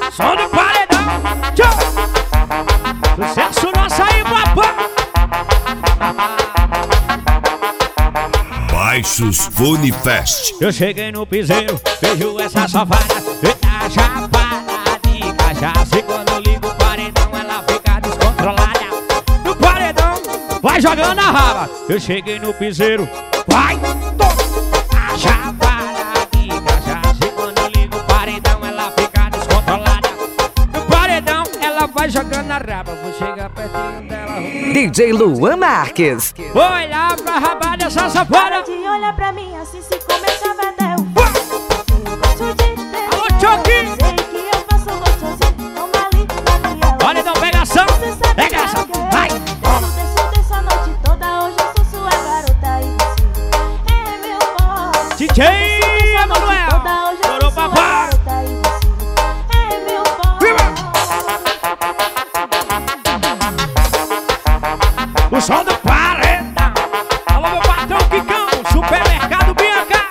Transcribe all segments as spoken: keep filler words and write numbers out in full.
Som do paredão. Tchau. Sucesso nosso aí, papai. Baixos Funifest. Eu cheguei no piseiro, vejo essa safada. Eita chapada de cachaça. E quando ligo o paredão, ela fica descontrolada. No paredão, vai jogando a raba. Eu cheguei no piseiro, vai, toma. A chapada de cachaça. E quando ligo o paredão, ela fica descontrolada. No paredão, ela vai jogando a raba. Vou chegar pertinho dela. D J Luan Marques. Vou olhar pra raba dessa safada. De olhar pra mim assim se começava até o eu gosto de ter. Alô, Chucky! Sei que eu faço gostosinho, toma ali na minha. Olha, então pegação! Você sabe Pegação! que eu Vai! Desço, desço, desço a noite toda. Hoje eu sou sua garota e você é meu boy. D J Emanuel! Toda hoje eu Chorou, sou sua papai! garota e você é meu boy. O som do paredão! Alô, meu patrão Kikão! Supermercado Bianca!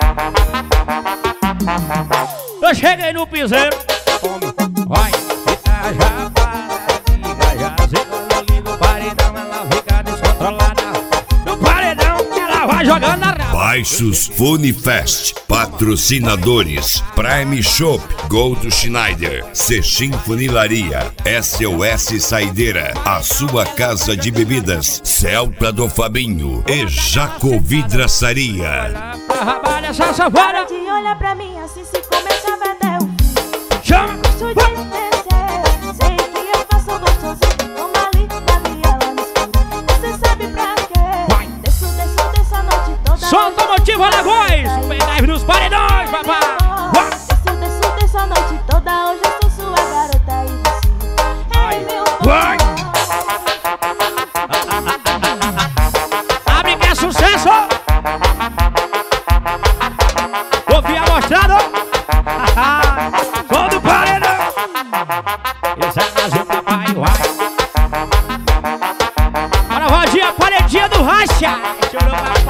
Eu cheguei no piseiro. Vai! Eita chapada de cachaça. E quando eu ligo o paredão, ela fica descontrolada. No paredão, ela vai jogando a raba. Baixos Funifest. Patrocinadores: Prime Shop, Gold Schneider, Sechim Funilaria, S O S Saideira, a sua casa de bebidas, Celta do Fabinho e Jaco Vidraçaria. Olha pra raba dessa safada. De olhar pra mim assim se começava até o Chama! gosto de descer. Sei que eu faço gostosinho, toma ali na viela no escuro. Você sabe pra Vai. quê? Desço, desço, desço a noite toda. Som do motivo Alagoas! O pendrive dos paredões, papai! Vai. Desço, desço, desço a noite toda. Hoje eu sou sua garota e você Ai. é meu Vai. boy. Abre que é sucesso! Ouvi amostrado! Som do paredão! Esse é mais um papai, vai! Bora, Rodinha, paredinha do racha! Chorou, papai!